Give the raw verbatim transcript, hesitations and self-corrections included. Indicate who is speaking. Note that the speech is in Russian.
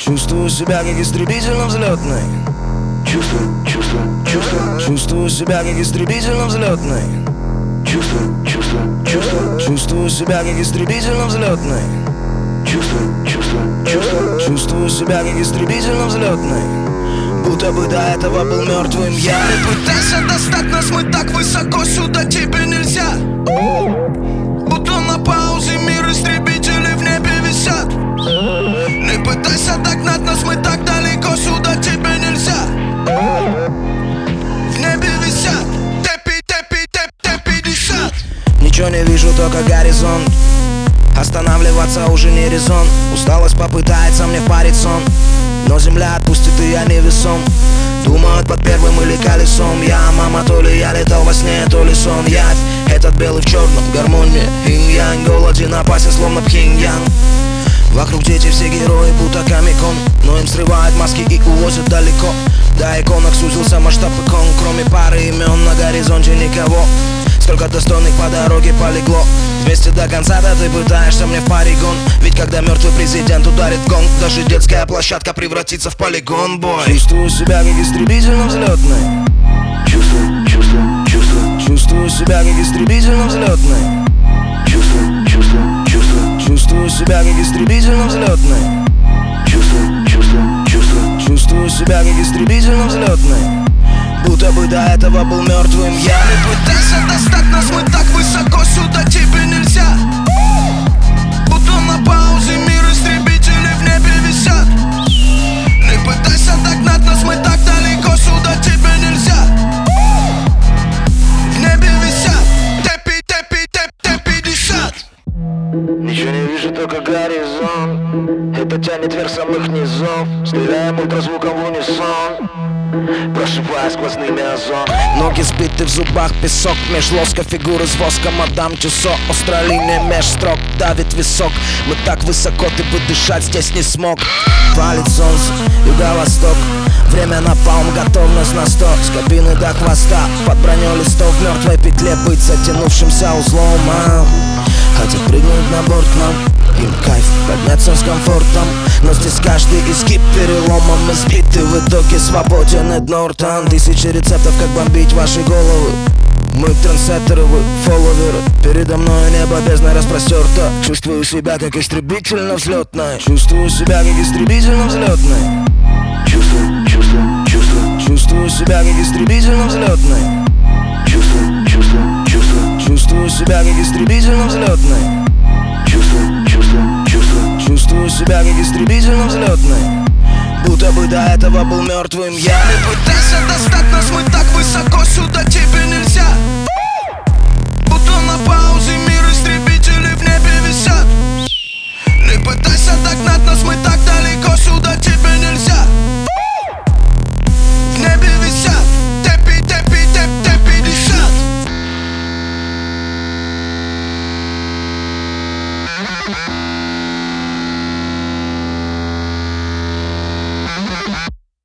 Speaker 1: Чувствую себя как истребитель на взлетной.
Speaker 2: Чувствую, чувствую, чувствую.
Speaker 1: Чувствую себя как истребитель на взлетной.
Speaker 2: Чувствую, чувствую, чувствую.
Speaker 1: Чувствую себя как истребитель на взлетной.
Speaker 2: Чувствую, чувствую, чувствую.
Speaker 1: Чувствую себя как истребитель на взлетной. Будто бы до этого был мертвым я.
Speaker 3: Не пытайся достать нас, мы так высоко, сюда тебе нельзя. Будто на паузе мир, истребители в небе висят. Не пытайся догнать нас, мы так далеко, сюда тебе нельзя. В небе висят Т пятьдесят.
Speaker 1: Ничего не вижу, только горизонт. Останавливаться уже не резон. Усталость попытается мне парить сон, но земля отпустит, и я невесом. Думают под первым или колесом. Я, мама, то ли я летал во сне, то ли сон. Явь, этот белый в черном, гармония инь-янь. Голоден, опасен, словно пхеньян. Вокруг дети, все герои, будто комикон, но им срывают маски и увозят далеко. До иконок сузился масштаб икон. Кроме пары имен на горизонте никого. Сколько достойных по дороге полегло. Вместе до конца, да ты пытаешься мне в паригон. Ведь когда мертвый президент ударит в гонг, даже детская площадка превратится в полигон, бой. Чувствую себя как истребитель на взлетной.
Speaker 2: Чувствую, чувствую, чувствую.
Speaker 1: Чувствую себя как истребитель на взлетной.
Speaker 2: Чувствую, чувствую, чувствую.
Speaker 1: Чувствую себя как истребитель на взлетной.
Speaker 2: Чувствую, чувствую, чувствую.
Speaker 1: Чувствую себя как истребитель на взлетной. Будто бы до этого был мертвым я.
Speaker 3: Не пытайся достать нас, мы так высоко, сюда тебе нельзя. Будто на паузе мир, истребители в небе висят. Не пытайся догнать нас, мы так далеко, сюда тебе нельзя. В небе висят Т пятьдесят.
Speaker 1: Ничего не вижу, только горизонт. Это тянет вверх самых низов. Стреляем ультразвуком в унисон, прошивая сквозными озон. Ноги сбиты, в зубах песок. Меж лоска фигуры с воском мадам Тюссо. Острая линия меж строк, давит висок. Мы так высоко, ты бы дышать здесь не смог. Палит солнце, юго-восток. Время напалм, готовность на сто. С кабины до хвоста, под броней листов. В мертвой петле быть затянувшимся узлом. а, Хотят прыгнуть на борт к нам. Им кайф подняться с комфортом, но здесь каждый изгиб переломом. Мы сбиты, в итоге свободен Эд Нортон. Тысячи рецептов, как бомбить ваши головы. Мы трендсеттеры, вы фолловеры. Передо мной небо бездна распростерто. Чувствую себя как истребитель на взлетной. Чувствую себя как истребитель на взлетной.
Speaker 2: Чувствую, чувствую, чувствую.
Speaker 1: Чувствую себя как истребитель на взлетной.
Speaker 2: Чувствую, чувствую, чувствую.
Speaker 1: Чувствую себя как истребитель на взлетной.
Speaker 2: Чувствую, чувствую, чувствую.
Speaker 1: Чувствую себя как истребитель на взлетной. Будто бы до этого был мертвым я.
Speaker 3: Не пытайся достать нас, мы так высоко, сюда тебе